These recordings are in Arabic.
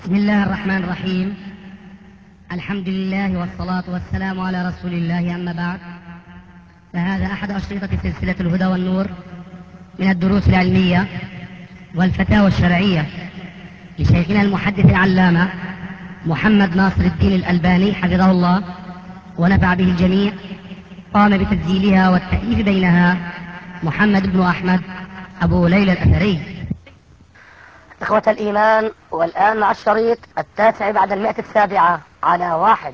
بسم الله الرحمن الرحيم. الحمد لله والصلاة والسلام على رسول الله، أما بعد، فهذا أحد أشرطة سلسلة الهدى والنور من الدروس العلمية والفتاوى الشرعية لشيخنا المحدث العلامة محمد ناصر الدين الألباني حفظه الله ونفع به الجميع. قام بتسجيلها والتأليف بينها محمد بن أحمد أبو ليلى الأثري. إخوة الإيمان، والآن مع الشريط 9 بعد 107 على 1.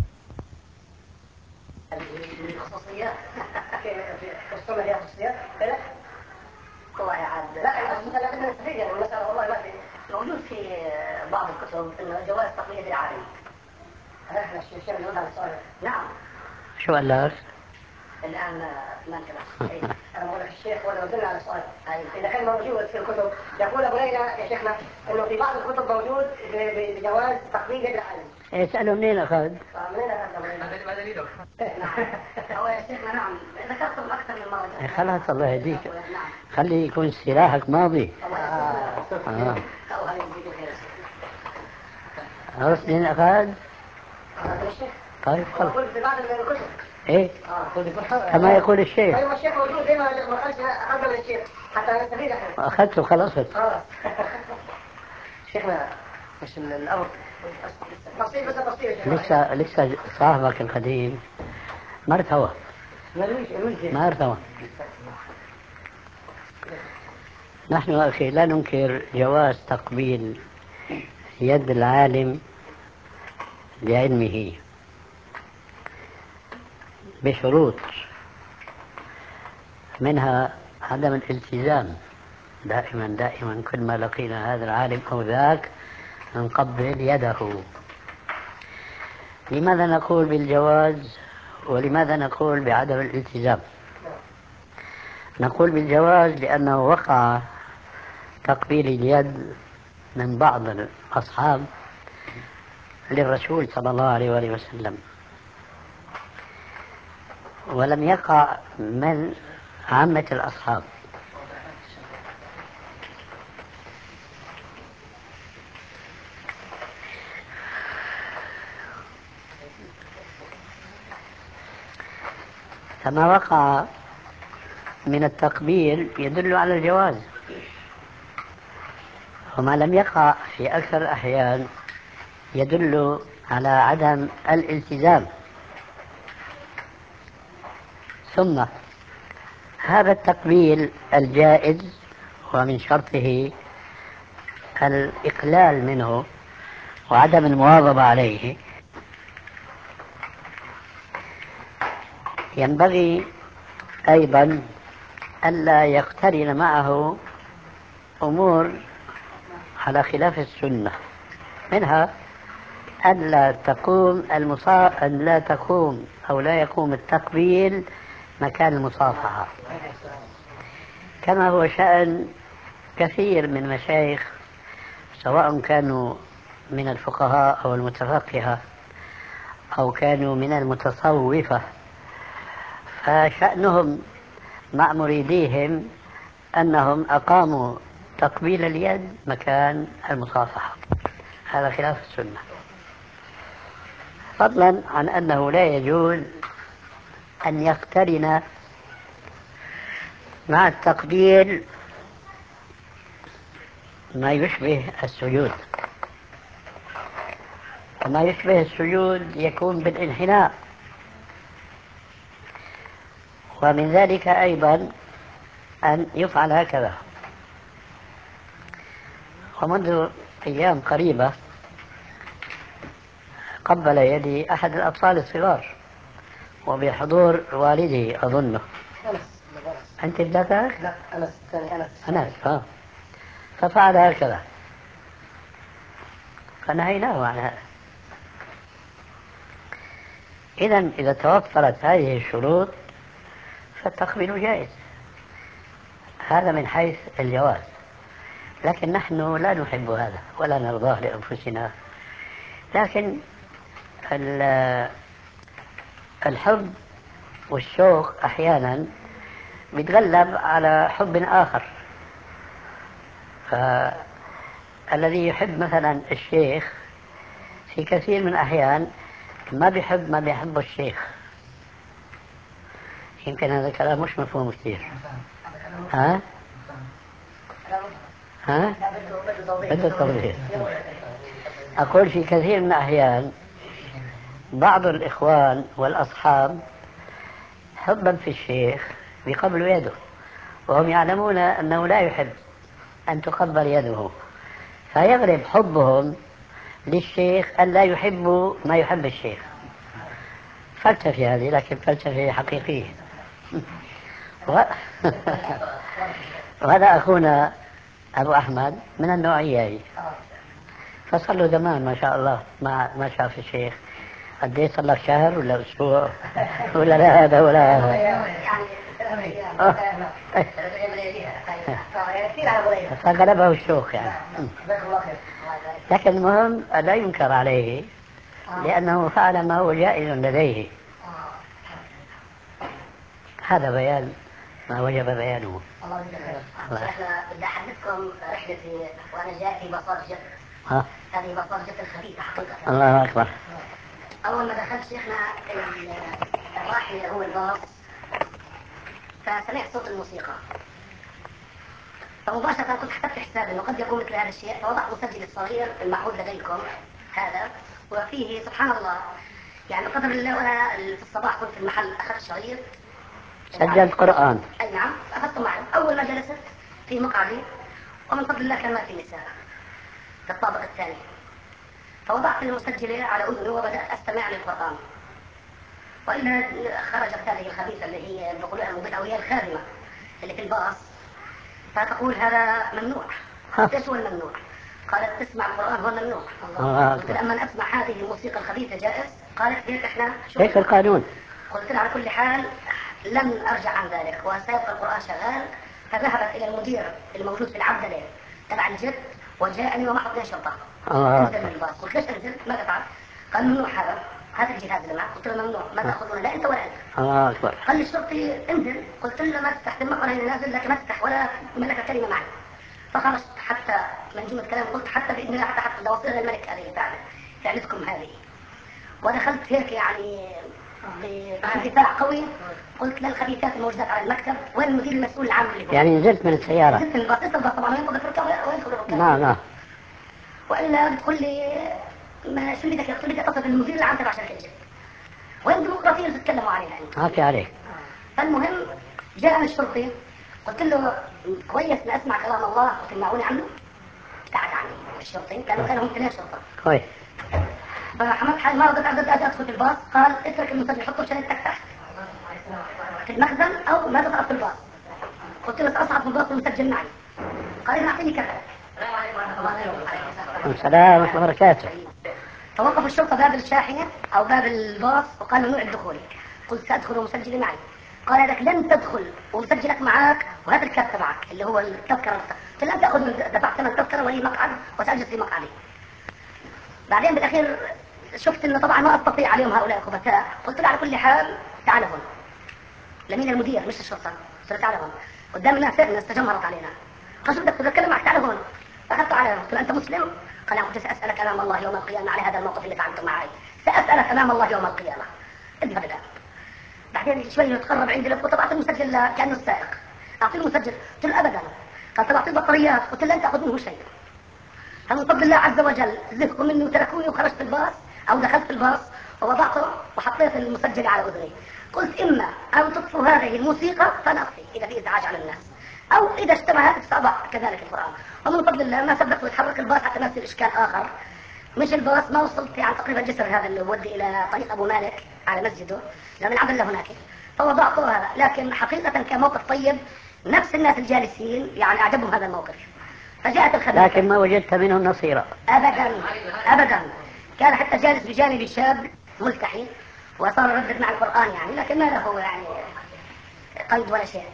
الخصوصيات في السنة هي خصوصيات بلد والله عاد لا المسألة عندنا نستفيد يعني المسألة والله ما في موجود في بعض الكتب إنه جواز تقليد العالم. هذا احنا الشيء اللي نقول على السؤال. نعم. شو قال لك؟ الآن ما انتبه. أنا بقول لك الشيخ ولا قلنا على السؤال. إذا كان موجود في الكتب يقول أبو ليلى يا شيخنا إنه في بعض الكتب موجود بجواز تقليد العالم. اسأله منين أخذ؟ منين أخذ؟ ما دليله؟ هو يا شيخنا نعم ذكرتم أكثر من مرة. خلاص الله يهديك، خلي يكون سلاحك ماضي. عرفت منين أخذ؟ طيب خلاص. في بعض الكتب. إيه؟ كما يقول الشيخ. أيوة الشيخ موجود زي ما قالش أخذنا من الشيخ حتى نستفيد احنا. أخذته خلاص. شيخنا مش الأمر تفصيل بس تفصيل. لسه صاحبك القديم ما ارتوى. ما ارتوى. نحن أخي لا ننكر جواز تقبيل يد العالم لعلمه بشروط، منها عدم الالتزام. دائما كل ما لقينا هذا العالم أو ذاك نقبل يده. لماذا نقول بالجواز ولماذا نقول بعدم الالتزام؟ نقول بالجواز لأنه وقع تقبيل اليد من بعض الأصحاب للرسول صلى الله عليه وآله وسلم، ولم يقع من عامة الأصحاب. فما وقع من التقبيل يدل على الجواز، وما لم يقع في أكثر الأحيان يدل على عدم الالتزام. ثم هذا التقبيل الجائز ومن شرطه الإقلال منه وعدم المواظبة عليه، ينبغي أيضا ألا يقترن معه أمور على خلاف السنة، منها أن لا تقوم أو لا يقوم التقبيل مكان المصافحة، كما هو شأن كثير من مشايخ سواء كانوا من الفقهاء أو المتفقهة أو كانوا من المتصوفة، فشأنهم مع مريديهم أنهم أقاموا تقبيل اليد مكان المصافحة. هذا خلاف السنة، فضلا عن أنه لا يجوز أن يقترن مع التقبيل ما يشبه السجود، وما يشبه السجود يكون بالانحناء. ومن ذلك أيضا أن يفعل هكذا. ومنذ أيام قريبة قبل يدي أحد الأطفال الصغار وبحضور والده أظنه. أنت ابنتك؟ لا أنس الثاني أنس. ففعل هكذا فنهيناه عن هذا. إذا توفرت هذه الشروط فالتقبيل جائز، هذا من حيث الجواز. لكن نحن لا نحب هذا ولا نرضاه لأنفسنا، لكن الحب والشوق أحيانا يتغلب على حب آخر، الذي يحب مثلا الشيخ في كثير من الأحيان ما بيحب الشيخ. يمكن هذا الكلام مش مفهوم كثير. ها؟ ها؟ بده توضيح. أقول في كثير من الأحيان بعض الإخوان والأصحاب حبا في الشيخ بيقبلوا يده، وهم يعلمون أنه لا يحب أن تقبل يده، فيغلب حبهم للشيخ أن لا يحبوا ما يحب الشيخ. فلسفة هذه، لكن فلسفة حقيقية. وهذا أخونا أبو أحمد من النوعية هي، فصار له زمان ما شاء الله ما شاف الشيخ. قد ايه؟ صار لك شهر ولا أسبوع ولا لا هذا ولا هذا؟ فغلبه الشوق يعني. لكن المهم لا ينكر عليه لأنه فعل ما هو جائز لديه. هذا بيان ما وجب بيانه. الله يجزاك خير. احنا بدي احدثكم رحلتي وانا جاي في مطار جد. هذه مطار جد الخفيفه حقيقه. الله اكبر. اول ما دخلت شيخنا الراحله هو الباص، فسمعت صوت الموسيقى، فمباشره كنت حسبت حساب انه قد يكون مثل هذا الشيء، فوضعت مسجل الصغير المعهود لديكم هذا، وفيه سبحان الله يعني قدر الله. وانا في الصباح كنت في المحل اخذت شريط سجلت قرآن. أي نعم، أخذته معي. أول ما جلست في مقعدي ومن فضل الله كان ما في نساء في الطابق الثاني، فوضعت المسجلة على أذني وبدأت أستمع للقرآن. وإلا خرجت هذه الخبيثة اللي هي بقولها المبتة وهي الخادمة اللي في الباص، فتقول هذا ممنوع. ايش هو الممنوع؟ قالت تسمع القرآن هو ممنوع. قلت لما أسمع هذه الموسيقى الخبيثة جائز؟ قالت هيك احنا هيك القانون. قلت لها على كل حال لن أرجع عن ذلك وسيبقى القرآن شغال. فذهبت إلى المدير الموجود في العبدلة تبع الجد وجاءني وما حط لي شرطة. انزل من الباص. قلت ليش انزل؟ ماذا فعل؟ قال ممنوع هذا الجهاز اللي معك. قلت له ممنوع. ما تأخذونه لا أنت ولا أنت. الله أكبر. قال لي الشرطي انزل. قلت له ما تفتح دمك ولا نازل لك، ما تفتح ولا ملك كلمة معي. فخرجت حتى من جملة كلام قلت حتى بإذن الله حتى لو أصير الملك هذه فعلتكم هذه. ودخلت هيك يعني باندفاع قوي، قلت للخبيثات الموجودات على المكتب وين المدير المسؤول العام اللي هو. يعني نزلت من السيارة؟ نزلت من الباص. الباص طبعا وين الركاب ويدخل الركاب. نعم. والا بتقول لي ما شو بدك؟ قلت بدي اتصل بالمدير العام تبع شركه الجد. وين الديمقراطيه اللي تتكلموا عليها انتم؟ ما في عليك. فالمهم جاء الشرطي، قلت له كويس اسمع كلام الله وتمنعوني عنه. ابتعد عني الشرطي، كانوا هم اثنين شرطه. كويس. فحمدت حالي ما رضيت ادخل في الباص. قال اترك المسجل حطه شريطتك تحت في المخزن او ما تقرا في الباص. قلت له ساصعد في الباص والمسجل معي. قال اذا اعطيني كذا. السلام عليكم ورحمه الله وبركاته. السلام ورحمه الله وبركاته. فوقف الشرطه باب الشاحنه او باب الباص وقال ممنوع الدخول. قلت سادخل ومسجلي معي. قال لك لن تدخل ومسجلك معك وهذا الكارت تبعك اللي هو التذكره. قلت لن تاخذ دفعت ثمن التذكره ولي مقعد وساجلس في مقعدي. بعدين بالاخير شفت انه طبعا ما استطيع عليهم هؤلاء الخبثاء. قلت له على كل حال تعال هون. لمين؟ المدير مش الشرطه. قلت له تعال هون قدام الناس تجمهرت علينا. قال شو بدك تتكلم معك؟ تعال هون. اخذته على قلت له انت مسلم؟ قال انا كنت ساسالك امام الله يوم القيامه على هذا الموقف اللي فعلته معي. ساسالك امام الله يوم القيامه. اذهب الان. بعدين شوي يتقرب عندي وطبعت المسجل كانه السائق. اعطيه المسجل. قلت له ابدا. قال طلعت البطاريات. قلت له لن تاخذ منه شيء. فمن فضل الله عز وجل زهقوا مني وتركوني وخرجت الباص او دخلت الباص ووضعته وحطيت المسجل على اذني. قلت اما ان تطفوا هذه الموسيقى فنطفي اذا في ازعاج على الناس، او اذا اشتبهت ساضع كذلك القران. ومن فضل الله ما سبقت وتحرك الباص حتى ما يصير اشكال اخر. مش الباص ما وصلت يعني تقريبا الجسر هذا اللي يودي الى طريق ابو مالك على مسجده لان العبد هناك. فوضعته هذا، لكن حقيقه كان موقف طيب. نفس الناس الجالسين يعني اعجبهم هذا الموقف. فجاءت الخبيثة. لكن ما وجدت منهم نصيرا؟ ابدا ابدا. كان حتى جالس بجانبي شاب ملتحي وصار يردد مع القران يعني، لكن ما له يعني قيد ولا شيء.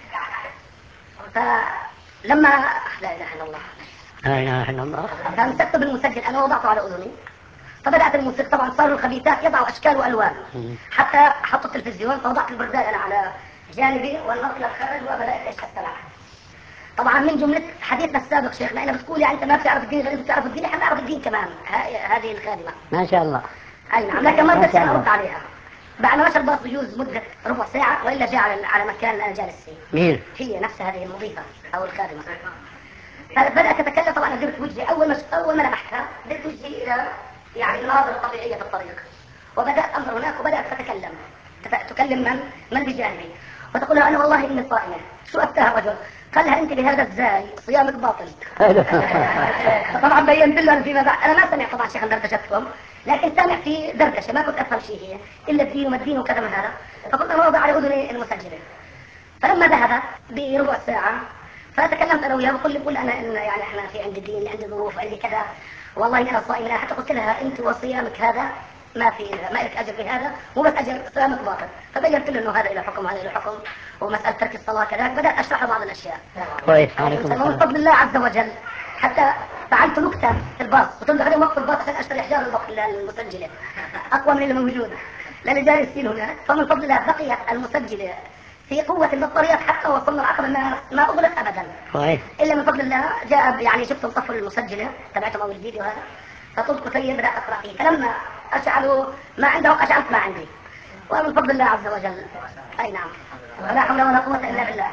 فلما لا اله الا الله لا اله الا الله فامسكت بالمسجل انا وضعته على اذني. فبدات الموسيقى طبعا صاروا الخبيثات يضعوا اشكال والوان حتى حطوا التلفزيون. فوضعت البردان انا على جانبي والنقل خرج وبدات اشهد سماعه. طبعا من جملة حديثنا السابق شيخنا أنا بتقول يعني أنت ما بتعرف الدين غير أنت بتعرف الدين، إحنا بنعرف الدين كمان. هذه الخادمة ما شاء الله. أي نعم، لكن ما بدي أرد عليها. بعد ما شربت بجوز مدة ربع ساعة وإلا جاء على مكان اللي أنا جالس فيه. مين؟ هي نفسها هذه المضيفة أو الخادمة. بدأت تتكلم. طبعا أنا درت وجهي أول ما لمحتها درت وجهي إلى يعني المناظر الطبيعية في الطريق، وبدأت أنظر هناك وبدأت تكلم من بجانبي وتقول لها أنا والله إني صائمة. شو أفتاها الرجل؟ قال لها أنت بهذا الزاي صيامك باطل. طبعا بينت له فيما بعد أنا ما سمعت طبعا شيخا دردشتكم، لكن سامع في دردشة ما كنت أفهم شيء هي إلا الدين وما الدين وكذا من هذا. فقلت أنا وضع على أذني المسجلة. فلما ذهب بربع ساعة فتكلمت أنا وياه وقل أنا يعني إحنا في عندي دين عندي ظروف عندي كذا والله أنا صائمة. حتى قلت لها أنت وصيامك هذا ما لك أجر بهذا، مو بس أجر صيامك باطل. فبينت له إنه هذا له حكم هذا له حكم، ومسألة ترك الصلاة كذلك. بدأت أشرح له بعض الأشياء. كويس. عليكم السلام. ومن فضل الله عز وجل حتى فعلت نكتة في الباص، قلت له خليني موقف الباص عشان أشتري حجار المسجلة أقوى من اللي موجودة لأن جالسين هناك. فمن فضل الله بقيت المسجلة في قوة البطاريات حتى وصلنا العقبة ما أغلق أبدا. كويس. إلا من فضل الله جاء يعني شفتم صفوا المسجلة تبعتهم أول الفيديو هذا فقلت كثير بدأت أقرأ فيه. فلما أشعلوا ما عندهم أشعلت ما عندي، ومن فضل الله عز وجل. أي نعم. ولا حول ولا قوة إلا بالله.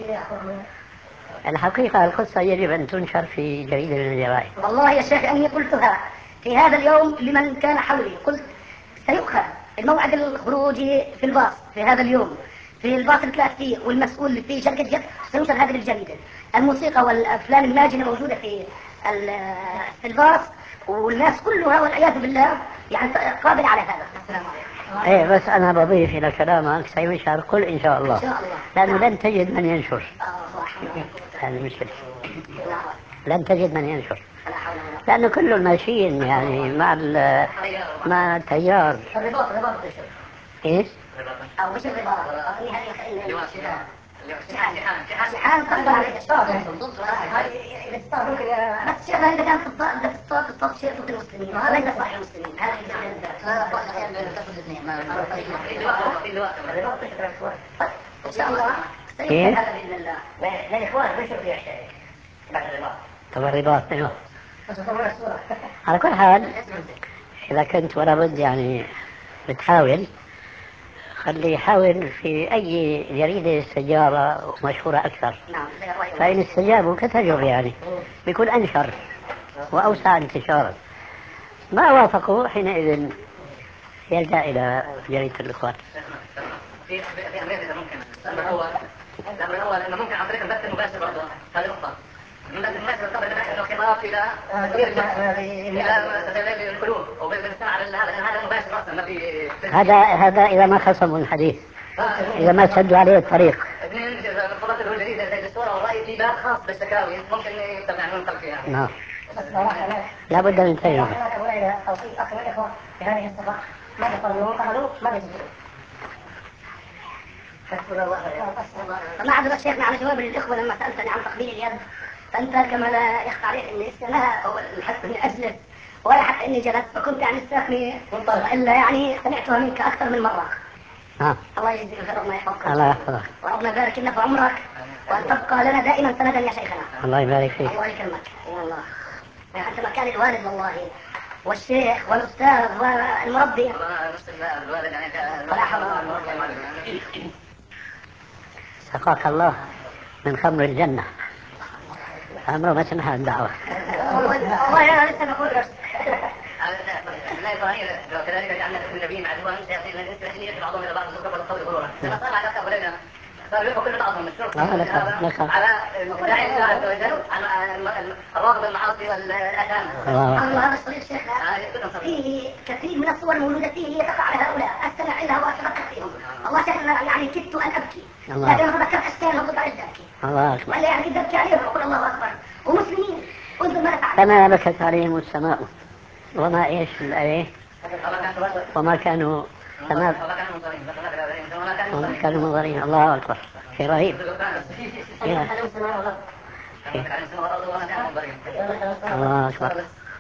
الحقيقة القصة يجب أن تنشر في جريدة من الجرائد. والله يا شيخ أني قلتها في هذا اليوم لمن كان حولي. قلت سيؤخذ الموعد الخروجي في الباص في هذا اليوم في الباص اللي طلعت فيه والمسؤول في شركة جد سينشر هذه الجريدة. الموسيقى والأفلام الماجنة موجودة في الباص والناس كلها والعياذ بالله يعني قابل على هذا. السلام عليكم. ايه بس انا بضيف الى كلامك سينشر قل ان شاء الله. إن شاء الله. لانه لن تجد من ينشر. صح. هذه المشكلة. لن تجد من ينشر لانه كله ماشيين يعني مع التيار. الرباط ايش؟ أو مش الرباط شحان قصد على الإشراف ممكن بس شيخنا إذا كان تصطاد شيء ضد المسلمين وهذا ليس صحيح المسلمين. هذا إن شاء الله سيكون هذا بإذن الله للإخوان بيشوف في أشياء بعد الرباط. طبعا الرباط ايوه. على كل حال إذا كنت ولا بد يعني بتحاول خلي يحاول في أي جريدة استجابة مشهورة أكثر. فإن استجابوا كتجر يعني بيكون أنشر وأوسع انتشارا. ما وافقوا حينئذ يلجأ إلى جريدة الإخوان. في أمريكا ممكن الأمر الأول أنه ممكن عن طريق البث المباشر برضه هذه نقطة. البث المباشر طبعا أنه خطاب إلى القلوب وبالسمع على هذا مباشر أصلا ما في. هذا إذا ما خصموا الحديث إذا ما سدوا عليه الطريق. اثنين خلاص الجريدة زي الصورة والرأي في باب خاص بالشكاوي ممكن يتبع عنهم فيها. نعم. لا بد من تجربة. أو في أخ من الإخوة في هذه الصفحة ما قالوا ما يجوزون. ما عذر شيخنا على جواب للإخوة لما سألتني عن تقبيل اليد. فأنت كما لا يخفى عليك إني استناها أو حتى إني أجلس ولا حتى إني جلست فكنت يعني استثني إلا يعني سمعتها منك أكثر من مرة. الله يجزيك خير وما يحفظك. الله يحفظك. وربنا يبارك لنا في عمرك وأن تبقى لنا دائما سندا يا شيخنا. الله يبارك فيك. الله يكرمك. يا الله. أنت مكان الوالد والله والشيخ والأستاذ والمربي. ولا حول ولا قوة. سقاك الله من خمر الجنة. عمره ما سمح الدعوة. والله أنا لسه بقول لك. لا إبراهيم وكذلك جعلنا في النبيين عدوان سيأتي الإنس الأهلية بعضهم إلى بعض الزكاة والقول غرورا. لما صار على أولادنا صار يلقوا كل بعضهم الشرك على داعي الله عز وجل على الراغب المعاصي والآثام. الله هذا الصديق شيخنا فيه كثير من الصور الموجودة فيه هي تقع على هؤلاء أستمع إليها وأتذكر فيهم. الله شيخنا يعني كدت أن أبكي لكن أنا تذكرت أشكالهم وقلت عايز أبكي. الله أكبر. ولا يعني كدت أبكي عليهم وأقول الله أكبر ومسلمين انظر ماذا فعل. فما بكت عليهم السماء وما إيش الآية وما كانوا منظرين. الله أكبر. شيء رهيب. الله أكبر.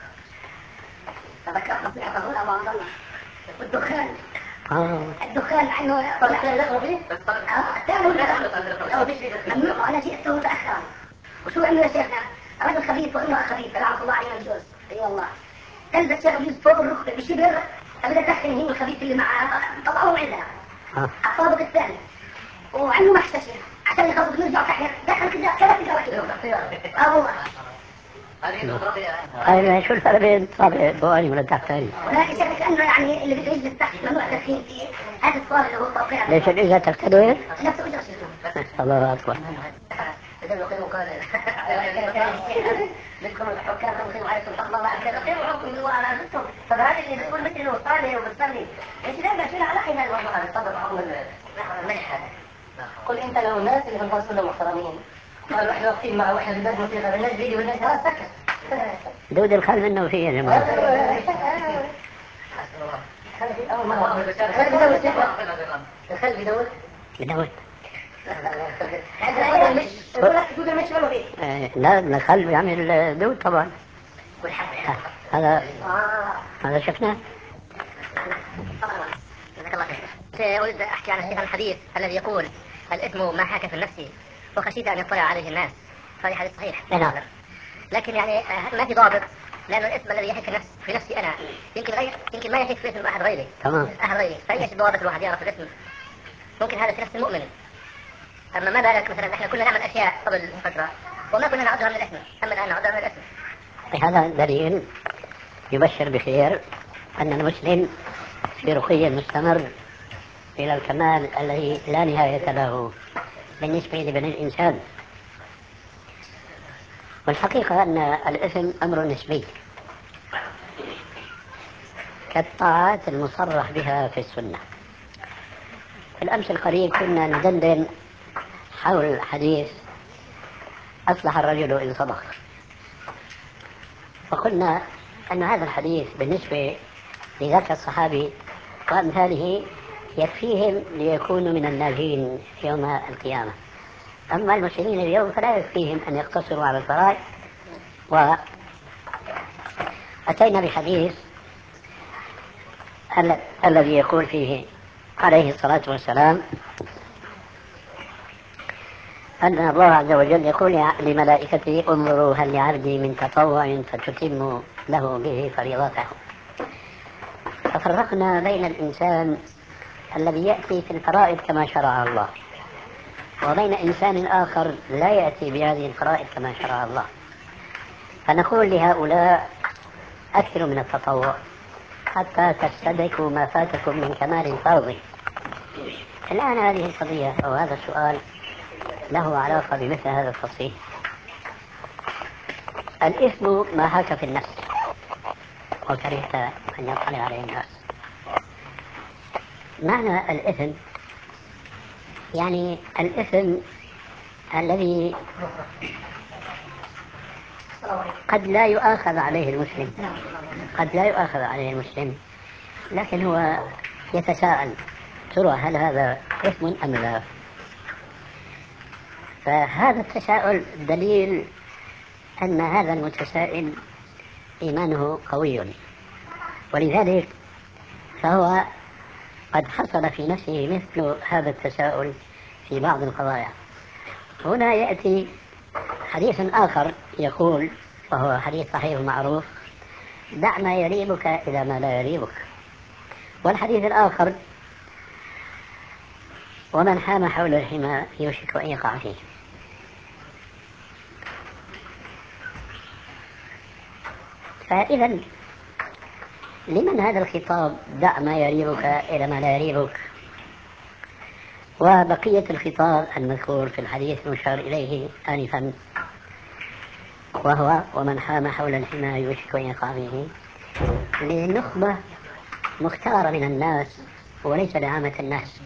والدخان الدخان عنه ممنوع. أنا جئت متأخرا وشو عملوا يا شيخنا؟ رجل خبيث وامرأة خبيثة لعنة الله عليهم الجوز. اي والله. تلبس شيخ ابليس فوق الركبة بشبر ابدا تحت هي الخبيث اللي معها طلعوه عندها. الطابق الثاني. وعنده محتشر عشان يخلصوا نرجع تحت دخل كذا ثلاث جوات. والله. طيب شو الفرق بين طابق فوقاني ولا تحتاني؟ ولكن شكلك انه يعني اللي بده يجلس تحت ممنوع التدخين فيه هذا الطابق اللي هو فوقها. ليش الاجا تختلف؟ نفس وجه الله اكبر. بدكم الحكام تقيموا عليكم حق الله عز وجل وحكم الله على انفسكم. طب هذا اللي بيقول مثل وصالح وبتصلي ايش دائما شو على هذا الموضوع هذا طبق حكم المنحه. قل انت لو الناس اللي هم رسول محترمين قالوا احنا واقفين مع واحد بدنا موسيقى بالناس بيجي والناس خلاص سكت. دود الخل منه فيه يا جماعه. الخل بدور بدور. لا لا الخل بيعمل دود طبعا. هذا شفناه. جزاك الله خير. أريد أحكي عن الحديث الذي يقول الإثم ما حاك في النفس وخشيت أن يطلع عليه الناس. هذا حديث صحيح. نعم. لكن يعني ما في ضابط لأن الإثم الذي يحك في نفسي أنا يمكن ما يحك في إثم أحد غيري. تمام. أحد غيري فأي ضابط الواحد يعرف الإثم ممكن هذا في نفس المؤمن. أما ما بالك مثلا إحنا كنا نعمل أشياء قبل فترة وما كنا نعدها من الإثم أما الآن نعدها من الإثم. هذا دليل يبشر بخير أن المسلم في رقي مستمر إلى الكمال الذي لا نهاية له بالنسبة لبني الإنسان. والحقيقة أن الإثم أمر نسبي كالطاعات المصرح بها في السنة. في الأمس القريب كنا ندندن حول حديث أصلح الرجل إن صدق، وقلنا أن هذا الحديث بالنسبة لذاك الصحابي وأمثاله يكفيهم ليكونوا من الناجين يوم القيامة. أما المسلمين اليوم فلا يكفيهم أن يقتصروا على الفرائض. وأتينا بحديث الذي يقول فيه عليه الصلاة والسلام أن الله عز وجل يقول لملائكته انظروا هل لعبدي من تطوع فتتم له به فريضته. ففرقنا بين الإنسان الذي يأتي في الفرائض كما شرع الله وبين إنسان آخر لا يأتي بهذه الفرائض كما شرع الله، فنقول لهؤلاء أكثروا من التطوع حتى تستدركوا ما فاتكم من كمال الفرض. الآن هذه القضية أو هذا السؤال له علاقة بمثل هذا التفصيل. الإثم ما حاك في النفس وكرهت أن يطلع عليه الناس. معنى الإثم يعني الإثم الذي قد لا يؤاخذ عليه المسلم لكن هو يتساءل ترى هل هذا إثم أم لا. فهذا التساؤل دليل أن هذا المتسائل إيمانه قوي، ولذلك فهو قد حصل في نفسه مثل هذا التساؤل في بعض القضايا. هنا يأتي حديث آخر يقول وهو حديث صحيح معروف دع ما يريبك إلى ما لا يريبك. والحديث الآخر ومن حام حول الحمى يوشك أن يقع فيه. فإذا لمن هذا الخطاب دع ما يريبك إلى ما لا يريبك وبقية الخطاب المذكور في الحديث المشار إليه آنفا وهو ومن حام حول الحمى يوشك أن يقع فيه لنخبة مختارة من الناس وليس لعامة الناس.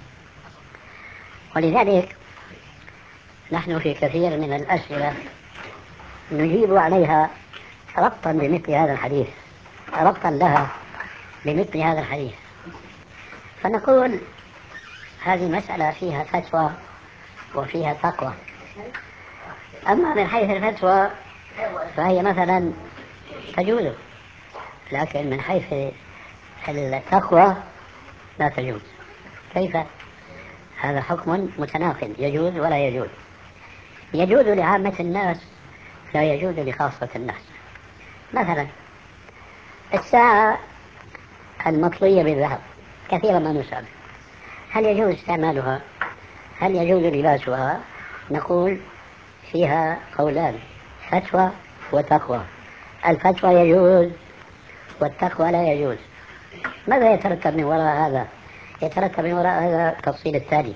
ولذلك نحن في كثير من الأسئلة نجيب عليها ربطا بمثل هذا الحديث ربطا لها بمثل هذا الحديث. فنقول هذه مسألة فيها فتوى وفيها تقوى. أما من حيث الفتوى فهي مثلا تجوز، لكن من حيث التقوى لا تجوز. كيف؟ هذا حكم متناقض يجوز ولا يجوز. يجوز لعامة الناس لا يجوز لخاصة الناس. مثلا الساعة المطلية بالذهب كثيرا ما نسأل هل يجوز استعمالها؟ هل يجوز لباسها؟ نقول فيها قولان: فتوى وتقوى. الفتوى يجوز والتقوى لا يجوز. ماذا يترتب من وراء هذا؟ يترتب من وراء هذا التفصيل التالي: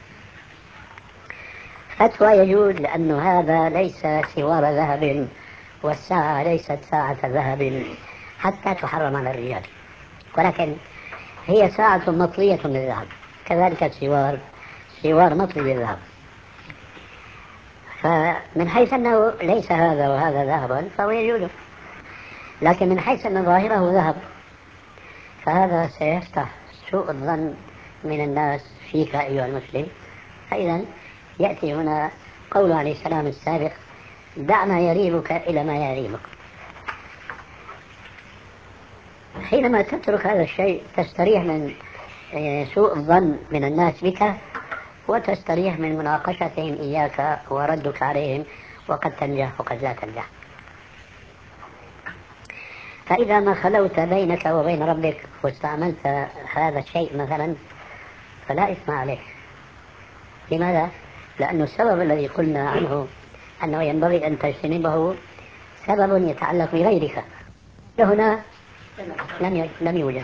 فتوى يجوز لأن هذا ليس سوار ذهب، والساعة ليست ساعة ذهب حتى تحرم على الرجال، ولكن هي ساعة مطلية بالذهب، كذلك السوار سوار مطلي بالذهب. فمن حيث أنه ليس هذا وهذا ذهبا فهو يجوز، لكن من حيث أن ظاهره ذهب فهذا سيفتح سوء الظن من الناس فيك أيها المسلم. فإذا يأتي هنا قول عليه السلام السابق: دع ما يريبك إلى ما يريبك. حينما تترك هذا الشيء تستريح من سوء الظن من الناس بك، وتستريح من مناقشتهم إياك وردك عليهم، وقد تنجح وقد لا تنجح. فإذا ما خلوت بينك وبين ربك واستعملت هذا الشيء مثلا فلا إثم عليه. لماذا؟ لأن السبب الذي قلنا عنه أنه ينبغي أن تجتنبه سبب يتعلق بغيرك، هنا لم يوجد.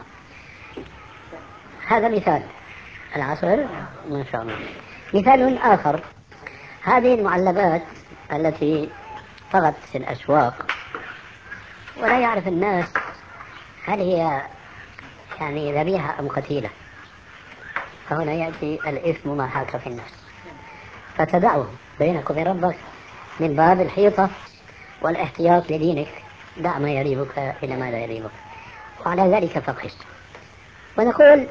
هذا مثال. العصر ما شاء الله. مثال آخر: هذه المعلبات التي طغت في الأسواق ولا يعرف الناس هل هي يعني ذبيحة أم قتيلة، فهنا يأتي الإثم ما حاك في الناس، فتدعه بينك وبين ربك من باب الحيطة والاحتياط لدينك. دع ما يريبك إلى ما لا يريبك، وعلى ذلك فقس. ونقول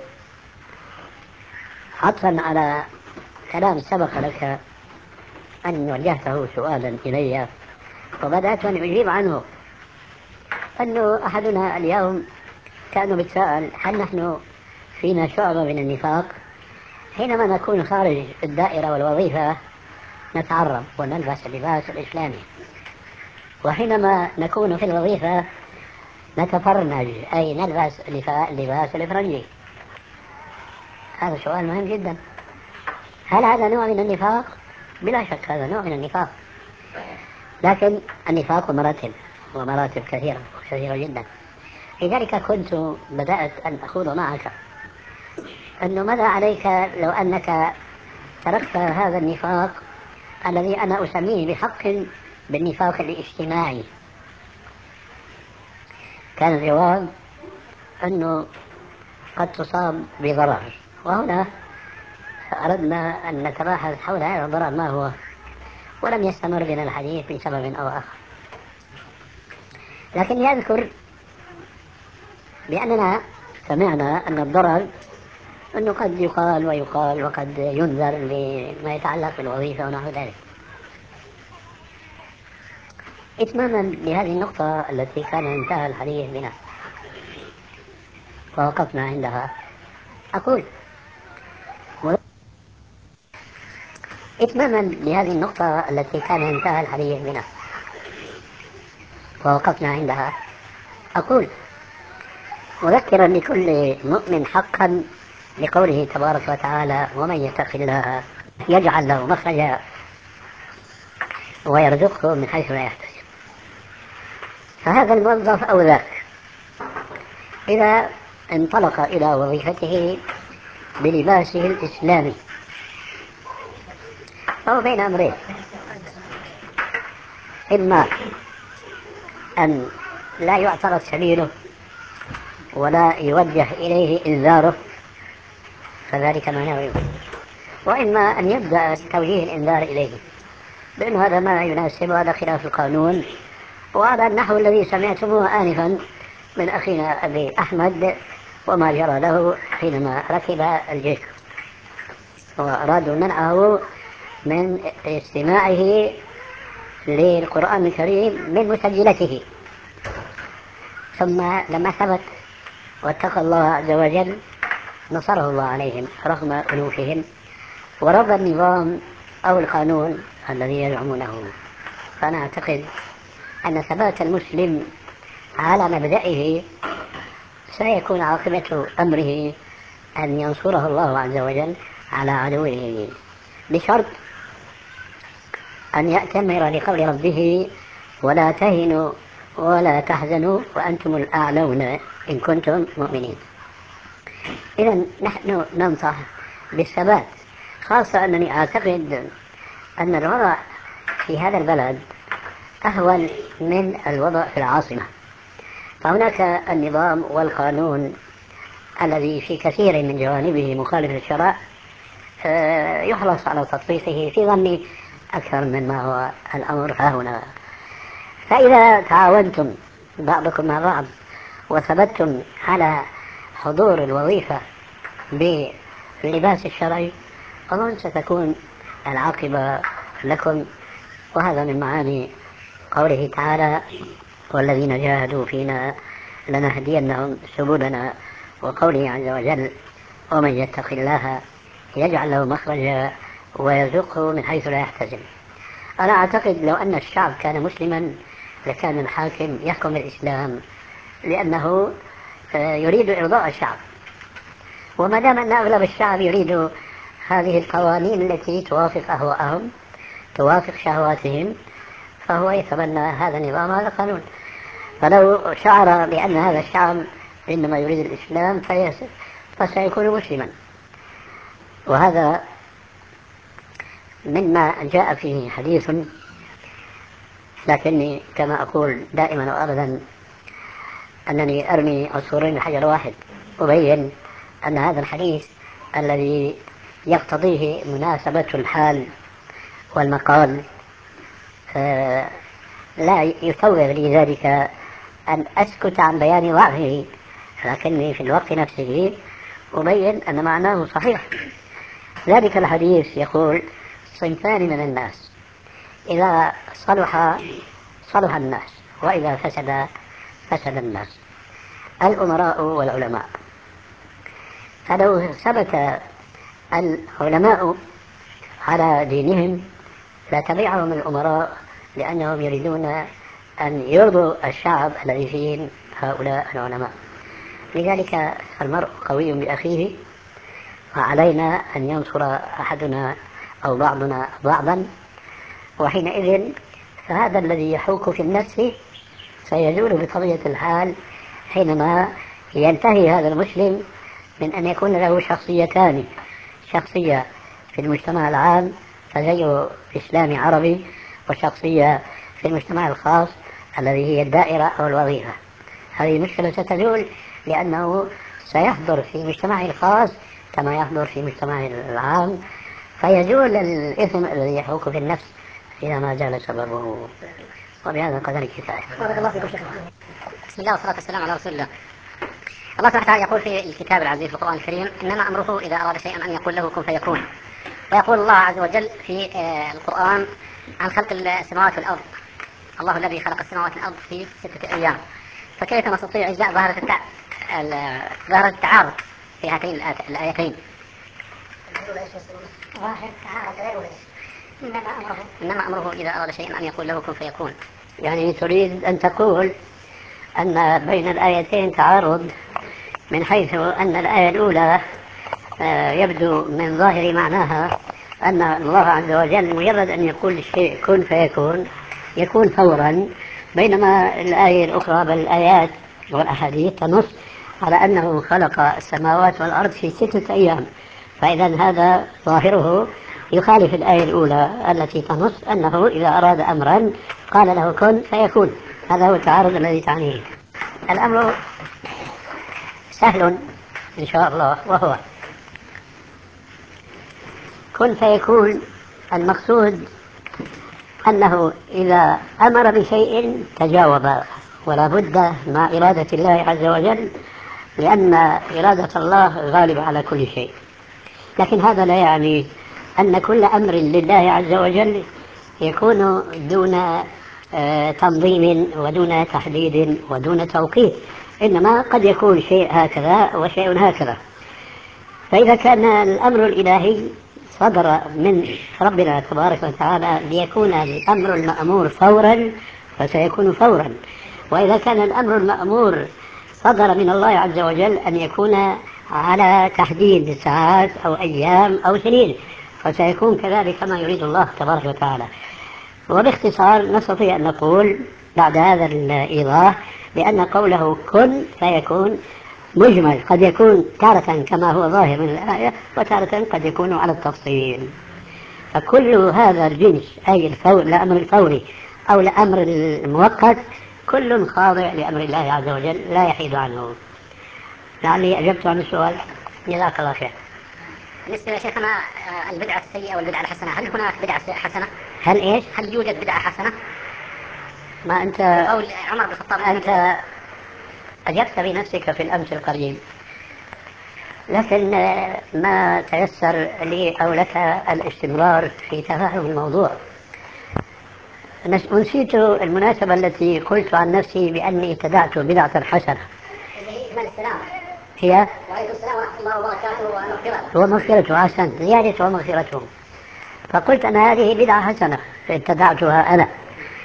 عطفا على كلام سبق لك أن وجهته سؤالا إلي وبدأت أن أجيب عنه، أنه أحدنا اليوم كان بيتساءل: هل نحن فينا شعبة من النفاق؟ حينما نكون خارج الدائرة والوظيفة نتعرب ونلبس اللباس الإسلامي، وحينما نكون في الوظيفة نتفرنج، أي نلبس اللباس الإفرنجي. هذا سؤال مهم جدا. هل هذا نوع من النفاق؟ بلا شك هذا نوع من النفاق، لكن النفاق مراتب ومراتب كثيرة جدا. لذلك كنت بدأت أن أخوض معك أنه ماذا عليك لو أنك تركت هذا النفاق الذي أنا أسميه بحق بالنفاق الاجتماعي. كان الجواب أنه قد تصاب بضرر، وهنا أردنا أن نتباحث حول هذا الضرر ما هو، ولم يستمر بنا الحديث بسبب أو آخر. لكن يذكر بأننا سمعنا أن الضرر أنه قد يقال ويقال وقد ينذر لما يتعلق بالوظيفة ونحو ذلك. إتماما لهذه النقطة التي كان انتهى الحديث بنا ووقفنا عندها، أقول إتماما لهذه النقطة التي كان انتهى الحديث بنا ووقفنا عندها، أقول مذكرا لكل مؤمن حقا لقوله تبارك وتعالى: ومن يتق الله يجعل له مخرجا ويرزقه من حيث لا يحتسب. فهذا الموظف أو ذاك إذا انطلق إلى وظيفته بلباسه الإسلامي فهو بين أمرين: إما أن لا يعترض سبيله ولا يوجه إليه إنذاره فذلك ما نريد، وإما أن يبدأ توجيه الإنذار إليه بأن هذا ما يناسب، هذا خلاف القانون، وهذا النحو الذي سمعتموه آنفا من أخينا أبي أحمد وما جرى له حينما ركب الجيش وأرادوا منعه من استماعه للقرآن الكريم من مسجلته، ثم لما ثبت واتقى الله عز وجل نصره الله عليهم رغم ألوفهم، ورد النظام أو القانون الذي يزعمونه. فأنا أعتقد أن ثبات المسلم على مبدئه سيكون عاقبة أمره أن ينصره الله عز وجل على عدوه، بشرط أن يأتمر لقول ربه: ولا تهنوا ولا تحزنوا وأنتم الأعلون إن كنتم مؤمنين. إذن نحن ننصح بالثبات، خاصة أنني أعتقد أن الوضع في هذا البلد أهون من الوضع في العاصمة. فهناك النظام والقانون الذي في كثير من جوانبه مخالف للشرع يحرص على تطبيقه في ظني أكثر مما هو الأمر هاهنا. فإذا تعاونتم بعضكم مع بعض وثبتتم على حضور الوظيفة باللباس الشرعي، أظن ستكون العاقبة لكم. وهذا من معاني قوله تعالى: والذين جاهدوا فينا لنهدينهم سبلنا، وقوله عز وجل: ومن يتق الله يجعل له مخرجا ويرزقه من حيث لا يحتسب. أنا أعتقد لو أن الشعب كان مسلما لكان الحاكم يحكم الإسلام، لأنه يريد إرضاء الشعب، وما دام أن أغلب الشعب يريد هذه القوانين التي توافق أهواءهم توافق شهواتهم، فهو يتبنى هذا النظام هذا القانون. فلو شعر بأن هذا الشعب إنما يريد الإسلام فسيكون مسلما. وهذا مما جاء فيه حديث، لكني كما أقول دائما وأبدا أنني أرمي عصفورين بحجر واحد، أبين أن هذا الحديث الذي يقتضيه مناسبة الحال والمقال لا يسوغ لي ذلك أن أسكت عن بيان ضعفه، لكني في الوقت نفسه أبين أن معناه صحيح. ذلك الحديث يقول: صنفان من الناس إذا صلح صلح الناس وإذا فسد فسد الناس، الأمراء والعلماء. فلو ثبت العلماء على دينهم لتبعهم الأمراء، لأنهم يريدون أن يرضوا الشعب الذي فيه هؤلاء العلماء. لذلك المرء قوي بأخيه، وعلينا أن ينصر أحدنا أو بعضنا بعضا، وحينئذ فهذا الذي يحوك في النفس سيزول بطبيعة الحال حينما ينتهي هذا المسلم من أن يكون له شخصيتان: شخصية في المجتمع العام فزيه إسلامي عربي، وشخصية في المجتمع الخاص الذي هي الدائرة أو الوظيفة. هذه المشكلة ستزول لأنه سيحضر في مجتمعه الخاص كما يحضر في مجتمعه العام، فيزول الإثم الذي يحوك في النفس إذا ما زال سببه. وبهذا القدر كفاية. بارك الله فيكم شيخنا. بسم الله والصلاة والسلام على رسول الله. الله سبحانه وتعالى يقول في الكتاب العزيز في القرآن الكريم: إنما أمره إذا أراد شيئا أن يقول له كن فيكون. ويقول الله عز وجل في القرآن عن خلق السماوات والأرض: الله الذي خلق السماوات والأرض في 6 أيام. فكيف نستطيع إجزاء ظاهرة التعارض في هاتين الآيتين؟ إنما أمره إذا أراد شيئا أن يقول له كن فيكون. يعني تريد أن تقول أن بين الآيتين تعارض، من حيث أن الآية الأولى يبدو من ظاهر معناها أن الله عز وجل مجرد أن يقول الشيء كن فيكون يكون فورا، بينما الآية الأخرى بل الآيات والأحاديث تنص على أنه خلق السماوات والأرض في 6 أيام. فإذا هذا ظاهره يخالف الآية الأولى التي تنص أنه إذا أراد أمرا قال له كن فيكون. هذا هو التعارض الذي تعنيه. الأمر سهل إن شاء الله، وهو كن فيكون. المقصود أنه إذا أمر بشيء تجاوب، ولا بد مع إرادة الله عز وجل، لأن إرادة الله غالبة على كل شيء. لكن هذا لا يعني أن كل أمر لله عز وجل يكون دون تنظيم ودون تحديد ودون توقيت، إنما قد يكون شيء هكذا وشيء هكذا. فإذا كان الأمر الإلهي صدر من ربنا تبارك وتعالى ليكون الأمر المأمور فورا فسيكون فورا، وإذا كان الأمر المأمور صدر من الله عز وجل أن يكون على تحديد ساعات أو أيام أو سنين فسيكون كذلك كما يريد الله تبارك وتعالى. وباختصار نستطيع أن نقول بعد هذا الإيضاح بأن قوله كن فيكون مجمل، قد يكون تارة كما هو ظاهر من الآية وتارة قد يكون على التفصيل. فكل هذا الجنس أي الأمر الفوري أو الأمر المؤقت كل خاضع لأمر الله عز وجل لا يحيد عنه. لعلي أجبت عن السؤال. جزاك الله خير. بالنسبة يا شيخنا البدعة السيئة والبدعة الحسنة، هل هناك بدعة حسنة؟ هل إيش؟ هل يوجد بدعة حسنة؟ ما أنت قول عمر بن الخطاب أنت أجبت بنفسك في الأمس القريب، لكن ما تيسر لي أو لك الاستمرار في تفاهم الموضوع. نسيت المناسبة التي قلت عن نفسي بأني ابتدعت بدعة حسنة هي وعليكم السلام ورحمة الله وبركاته ومغفرته. أحسنت، زيادة ومغفرته. فقلت أن هذه بدعة حسنة ابتدعتها أنا،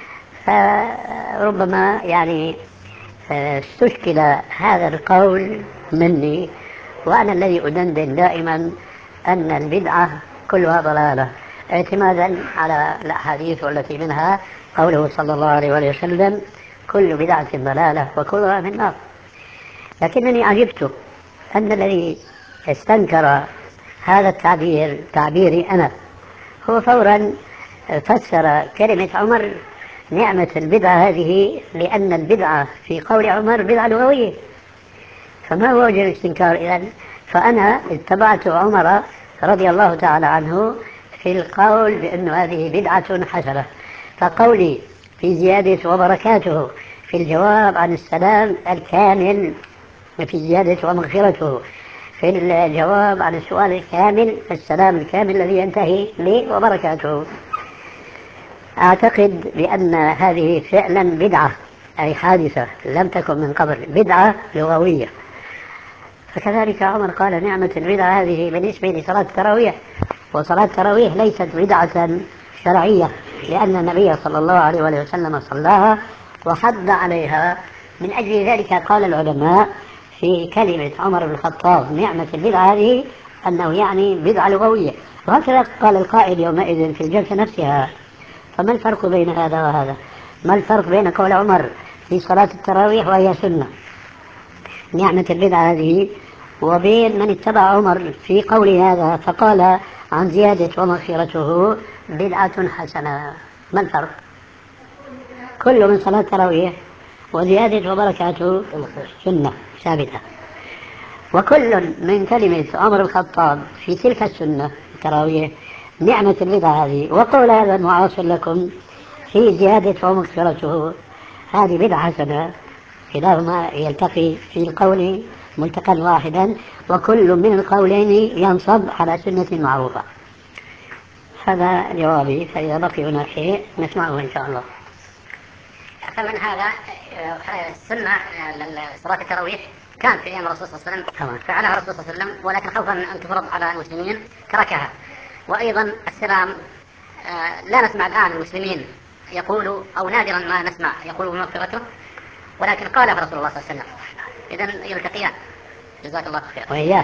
فربما يعني استشكل هذا القول مني، وأنا الذي أدندن دائما أن البدعة كلها ضلالة اعتمادا على الأحاديث والتي منها قوله صلى الله عليه وسلم كل بدعة ضلالة وكلها من النار. لكنني عجبت أن الذي استنكر هذا التعبير تعبيري أنا هو فورا فسر كلمة عمر نعمة البدعة هذه لأن البدعة في قول عمر بدعة لغوية، فما هو وجه الاستنكار إذن؟ فأنا اتبعت عمر رضي الله تعالى عنه في القول بأن هذه بدعة حسنة، فقولي في زيادة وبركاته في الجواب عن السلام الكامل في زيادة ومغفرته في الجواب عن السؤال الكامل السلام الكامل الذي ينتهي لي وبركاته. أعتقد بأن هذه فعلا بدعة أي حادثة لم تكن من قبل، بدعة لغوية. فكذلك عمر قال نعمة البدعة هذه بالنسبة لصلاة التراويح، وصلاة التراويح ليست بدعة شرعية لأن النبي صلى الله عليه وسلم صلاها وحض عليها. من أجل ذلك قال العلماء في كلمة عمر بن الخطاب نعمة البدعة هذه أنه يعني بدعة لغوية، وهكذا قال القائل يومئذ في الجلسة نفسها. فما الفرق بين هذا وهذا؟ ما الفرق بين قول عمر في صلاة التراويح وهي سنة نعمة البدعة هذه وبين من اتبع عمر في قول هذا فقال عن زيادة ومغفرته بدعة حسنة؟ ما الفرق؟ كل من صلاة التراويح وزيادة وبركاته سنة ثابتة، وكل من كلمة عمر الخطاب في تلك السنة التراويح نعمة البدعة هذه وقول هذا المعاصر لكم في زيادة ومغفرته هذه بدعة حسنة، كلاهما يلتقي في القول ملتقى واحدا وكل من القولين ينصب على سنة معروفة. هذا جوابي، فإذا بقي هنا شيء نسمعه إن شاء الله. أكثر من هذا السنة صلاة التراويح كان في أيام الرسول صلى الله عليه وسلم فعلها الرسول صلى الله عليه وسلم، ولكن خوفا أن تفرض على المسلمين تركها. وأيضا السلام لا نسمع الآن المسلمين يقولوا أو نادرا ما نسمع يقولوا بمغفرته، ولكن قالها رسول الله صلى الله عليه وسلم. إذن يلتقيان. جزاك الله خير. وإياك.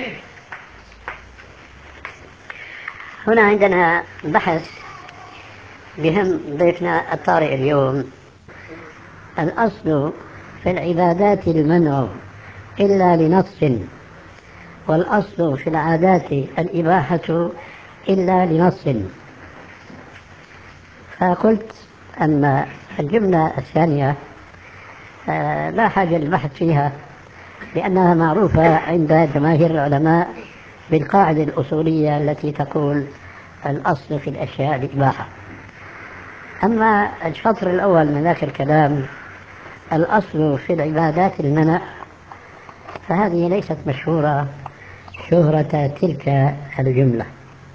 هنا عندنا بحث بهم ضيفنا الطارئ اليوم. الأصل في العبادات المنع إلا لنص، والأصل في العادات الإباحة إلا لنص. فقلت أن الجملة الثانية لا حاجة للبحث فيها لأنها معروفة عند جماهير العلماء بالقاعدة الأصولية التي تقول الأصل في الأشياء الإباحة. أما الشطر الأول من ذاك الكلام الأصل في العبادات المنع فهذه ليست مشهورة شهرة تلك الجملة.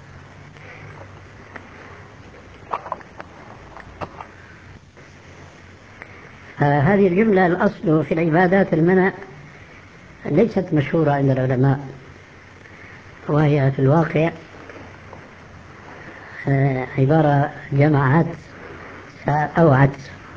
هذه الجملة الأصل في العبادات المنع ليست مشهورة عند العلماء، وهي في الواقع عبارة جمعت فأوعت.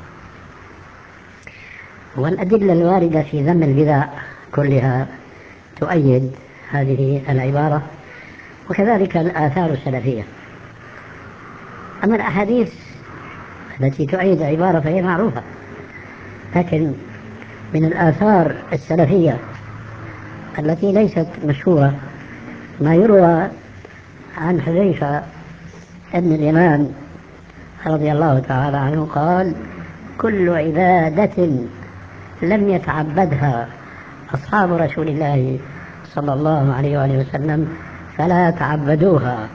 والأدلة الواردة في ذم البدع كلها تؤيد هذه العبارة، وكذلك الآثار السلفية. أما الأحاديث التي تؤيد العبارة فهي معروفة، لكن من الآثار السلفية التي ليست مشهورة ما يروى عن حذيفة ابن اليمان رضي الله تعالى عنه قال: كل عبادة لم يتعبدها أصحاب رسول الله صلى الله عليه وآله وسلم فلا تعبدوها،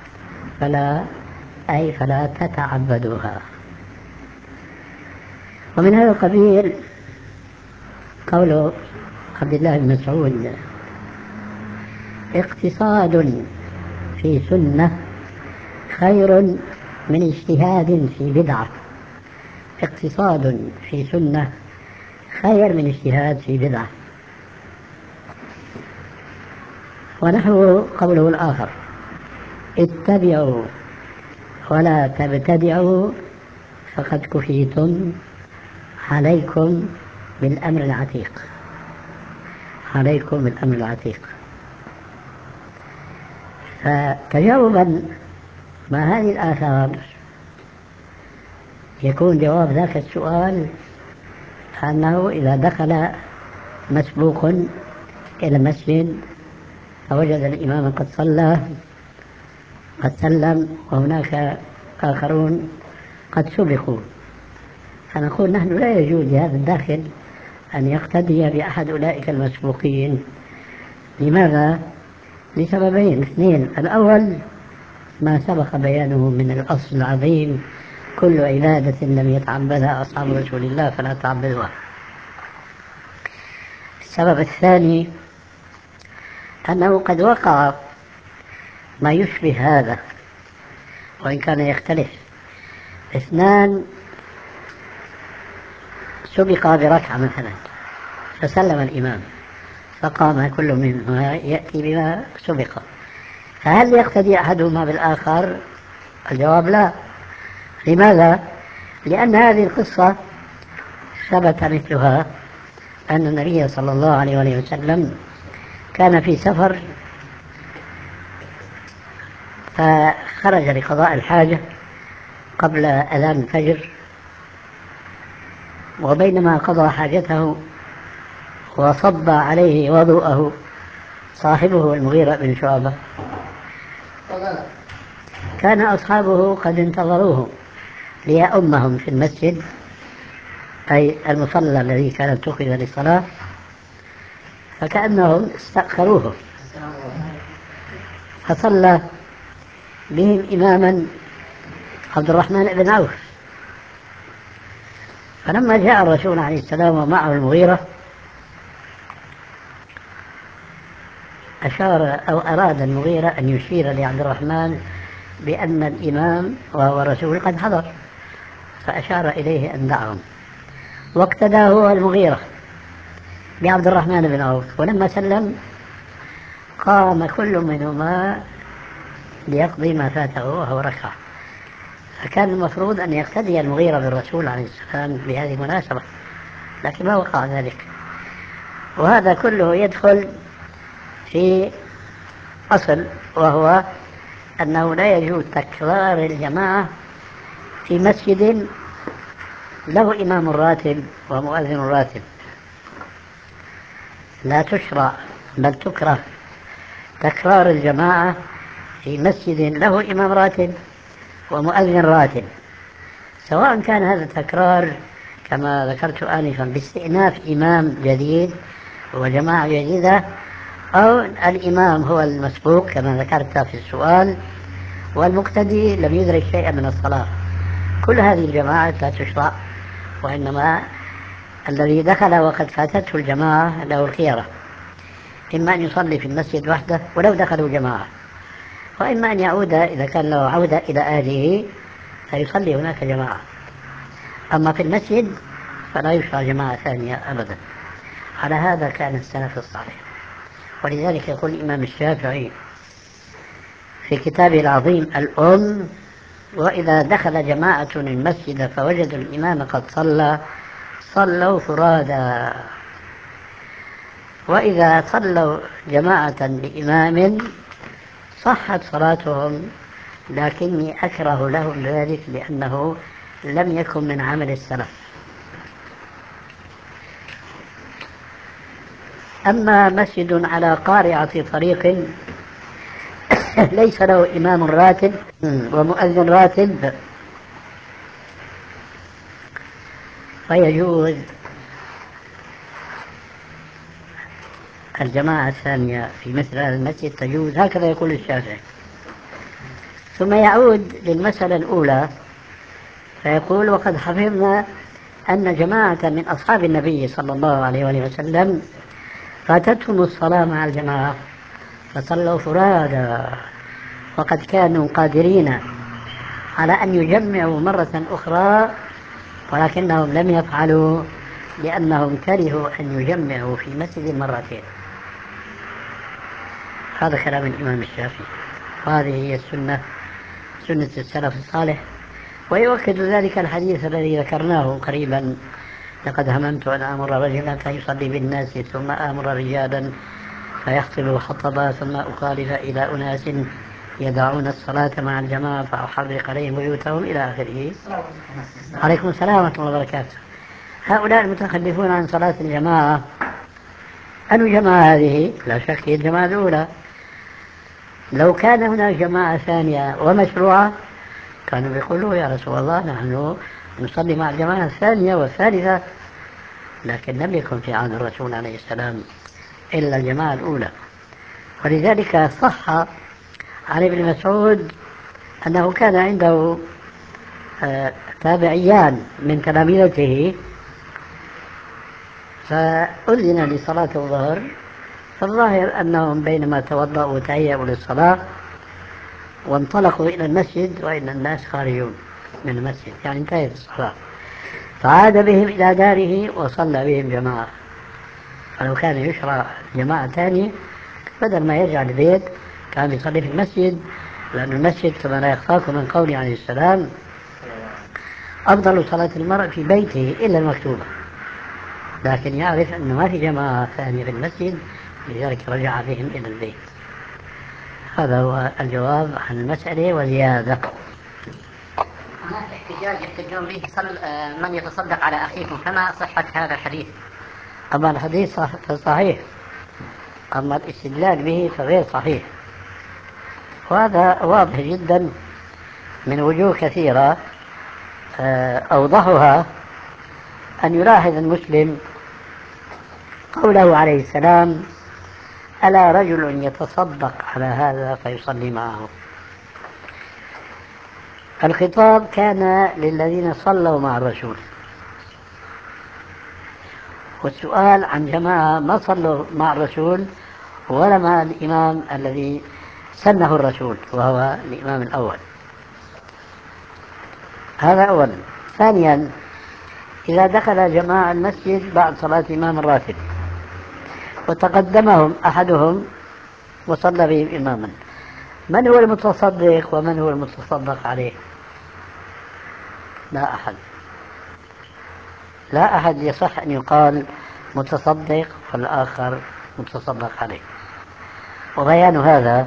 فلا تتعبدوها. ومن هذا القبيل قول عبد الله بن مسعود: اقتصاد في سنة خير من اجتهاد في بدعة. اقتصاد في سنة خير من اجتهاد في بدعة. ونحو قوله الآخر: اتبعوا ولا تبتدعوا فقد كفيتم، عليكم بالأمر العتيق. عليكم بالأمر العتيق. فتجاوبا مع هذه الآثار يكون جواب ذاك السؤال أنه إذا دخل مسبوق إلى المسجد فوجد الإمام قد صلى قد سلم وهناك آخرون قد سبقوا، فنقول نحن لا يجوز لهذا الداخل أن يقتدي بأحد أولئك المسبوقين. لماذا؟ لسببين اثنين: الأول ما سبق بيانه من الأصل العظيم: كل عبادة لم يتعبدها أصحاب رسول الله فلا تعبدوها. السبب الثاني أنه قد وقع ما يشبه هذا وإن كان يختلف. اثنان سبق بركعة مثلا فسلم الإمام فقام كل منهما يأتي بما سبق، فهل يقتدي أحدهما بالآخر؟ الجواب لا. لماذا؟ لأن هذه القصة ثبت مثلها أن النبي صلى الله عليه وسلم كان في سفر فخرج لقضاء الحاجة قبل أذان الفجر، وبينما قضى حاجته وصب عليه وضوءه صاحبه المغيرة بن شعبة كان أصحابه قد انتظروه ليؤمهم في المسجد، أي المصلى الذي كان اتخذ للصلاة، فكأنهم استأخروه فصلى بهم إماما عبد الرحمن بن عوف. فلما جاء الرسول عليه السلام ومعه المغيرة أشار أو أراد المغيرة أن يشير لعبد الرحمن بأن الإمام وهو الرسول قد حضر، فأشار إليه أن دعهم، واقتدى هو المغيرة بعبد الرحمن بن عوف. ولما سلم قام كل منهما ليقضي ما فاته وهو ركعة، فكان المفروض أن يقتدي المغيرة بالرسول عليه السلام بهذه المناسبة، لكن ما وقع ذلك. وهذا كله يدخل في أصل، وهو أنه لا يجوز تكرار الجماعة في مسجد له إمام راتب ومؤذن راتب. لا تشرع بل تكره تكرار الجماعة في مسجد له إمام راتب ومؤذن راتب، سواء كان هذا التكرار كما ذكرت آنفا باستئناف إمام جديد وجماعة جديدة، أو الإمام هو المسبوق كما ذكرت في السؤال والمقتدي لم يدرك شيئا من الصلاة. كل هذه الجماعات لا تشرع، وإنما الذي دخل وقد فاتته الجماعة له الخيرة، إما أن يصلي في المسجد وحده ولو دخلوا جماعة، وإما أن يعود إذا كان له عودة إلى أهله فيصلي هناك جماعة. أما في المسجد فلا يشرع جماعة ثانية أبدا. على هذا كان السلف الصالح. ولذلك يقول الإمام الشافعي في كتابه العظيم الأم: وإذا دخل جماعة المسجد فوجدوا الإمام قد صلى صلوا فرادى، وإذا صلوا جماعة بإمام صحت صلاتهم، لكني أكره لهم ذلك لأنه لم يكن من عمل السلف. أما مسجد على قارعة طريق ليس له إمام راتب ومؤذن راتب فيجوز الجماعة الثانية في مثل هذا المسجد، تجوز، هكذا يقول الشافعي. ثم يعود للمسألة الأولى فيقول: وقد حفظنا أن جماعة من أصحاب النبي صلى الله عليه وآله وسلم فاتتهم الصلاة مع الجماعة فصلوا فرادى، وقد كانوا قادرين على أن يجمعوا مرة أخرى ولكنهم لم يفعلوا لأنهم كرهوا أن يجمعوا في مسجد مرتين. هذا كلام الإمام الشافعي، وهذه هي السنة، سنة السلف الصالح. ويؤكد ذلك الحديث الذي ذكرناه قريبا: لقد هممت أن آمر رجلا فيصلي بالناس ثم آمر رجالا فيخطب خطبا ثم أخالف إلى أناس يدعون الصلاة مع الجماعة فأحرق عليهم بيوتهم إلى آخره. عليكم السلام ورحمة الله وبركاته. هؤلاء المتخلفون عن صلاة الجماعة، أن جماعة هذه لا شك هي الجماعة الأولى. لو كان هناك جماعة ثانية ومشروعة كانوا يقولوا: يا رسول الله نحن نصلي مع الجماعة الثانية والثالثة، لكن لم يكن في عهد الرسول عليه السلام إلا الجماعة الأولى. ولذلك صح عن ابن مسعود أنه كان عنده تابعيان من تلامذته فأذن لصلاة الظهر، فالظاهر أنهم بينما توضأوا وتهيأوا للصلاة وانطلقوا إلى المسجد وإن الناس خارجون من المسجد، يعني انتهت الصلاة، فعاد بهم إلى داره وصلى بهم جماعة. فلو كان يشرع جماعة ثانية بدل ما يرجع البيت كان يصلي في المسجد، لأن المسجد كما لا يخفاكم من قوله عليه السلام: أفضل صلاة المرء في بيته إلا المكتوبة، لكن يعرف أنه ما في جماعة ثانية في المسجد لذلك رجع بهم إلى البيت. هذا هو الجواب عن المسألة وزيادة. هناك احتجاج يحتجون به من يتصدق على أخيكم، فما صحة هذا الحديث؟ أما الحديث صحيح، أما الاستدلال به فغير صحيح، وهذا واضح جدا من وجوه كثيرة. أوضحها أن يلاحظ المسلم قوله عليه السلام: ألا رجل يتصدق على هذا فيصلي معه. الخطاب كان للذين صلوا مع الرسول، والسؤال عن جماعة ما صلوا مع الرسول ولا مع الإمام الذي سنه الرسول وهو الإمام الأول. هذا أولا. ثانيا: إذا دخل جماعة المسجد بعد صلاة الإمام الراتب وتقدمهم أحدهم وصلى بهم إماما، من هو المتصدق ومن هو المتصدق عليه؟ لا أحد. لا أحد يصح أن يقال متصدق والآخر متصدق عليه. وبيان هذا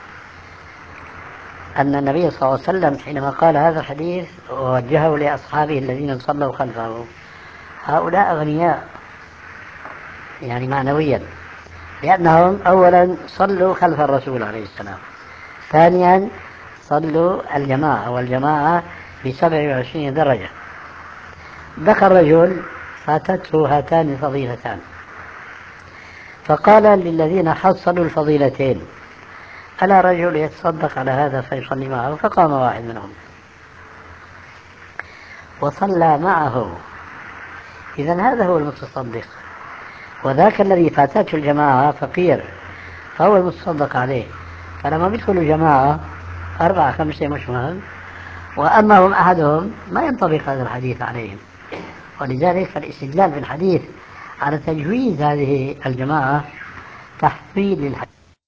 أن النبي صلى الله عليه وسلم حينما قال هذا الحديث ووجهه لأصحابه الذين صلوا خلفه، هؤلاء أغنياء يعني معنويا، لأنهم أولا صلوا خلف الرسول عليه السلام، ثانيا صلوا الجماعة، والجماعة ب27 درجة. دخل رجل فاتته هاتان فضيلتان فقال للذين حصلوا الفضيلتين: ألا رجل يتصدق على هذا فيصلي معه؟ فقام واحد منهم وصلى معه. إذن هذا هو المتصدق، وذاك الذي فاتته الجماعة فقير فهو المتصدق عليه. فلما بيدخلوا جماعة 4 5 مش مهم، وأما هم أحدهم ما ينطبق هذا الحديث عليهم. ولذلك الاستدلال بالحديث على تجويز هذه الجماعة تحويل للحديث.